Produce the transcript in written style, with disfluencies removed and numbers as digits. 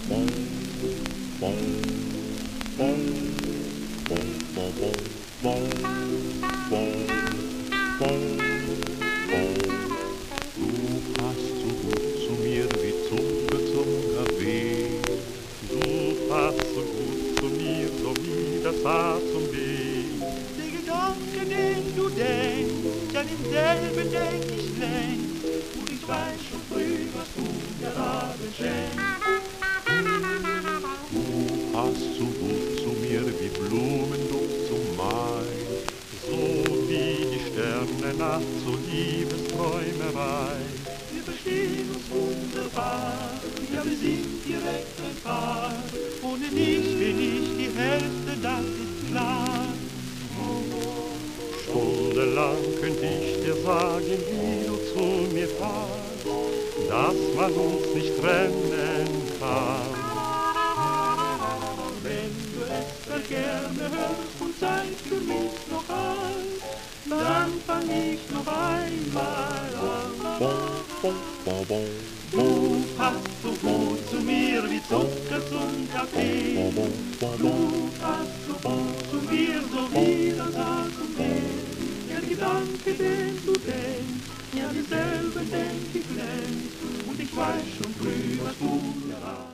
Bom, bom, bom, bom, bom, bom, bom, bom, bom. Du passt so gut zu mir wie Zucker zum Kaffee. Du passt so gut zu mir, so wie das A zum B. Der Gedanke, den du denkst, an denselben denk ich längst. Und ich weiß schon früh, was du mir abends schenkst. Du passt so gut zu mir wie Blumenduft zum Mai. So wie die Sterne nachts, so Liebesträumerei. Wir verstehen uns wunderbar, ja, wir sind direkt ein Paar. Ohne dich bin ich die Hälfte, das ist klar. Stundenlang könnte ich dir sagen, wie du zu mir passt, dass man uns nicht trennen kann. Wenn du es sehr gerne hörst und Zeit für mich noch hast, dann fang ich noch einmal an. Bom, bom, bom, bom, Du passt so gut zu mir wie Zucker zum Kaffee. bom, bom, bom, Du passt so gut zu mir, so wie das A zum B. Ja, der Gedanke, den du denkst, ja, dieselben denk ich längst. Und ich weiß schon früh, was du mir hast.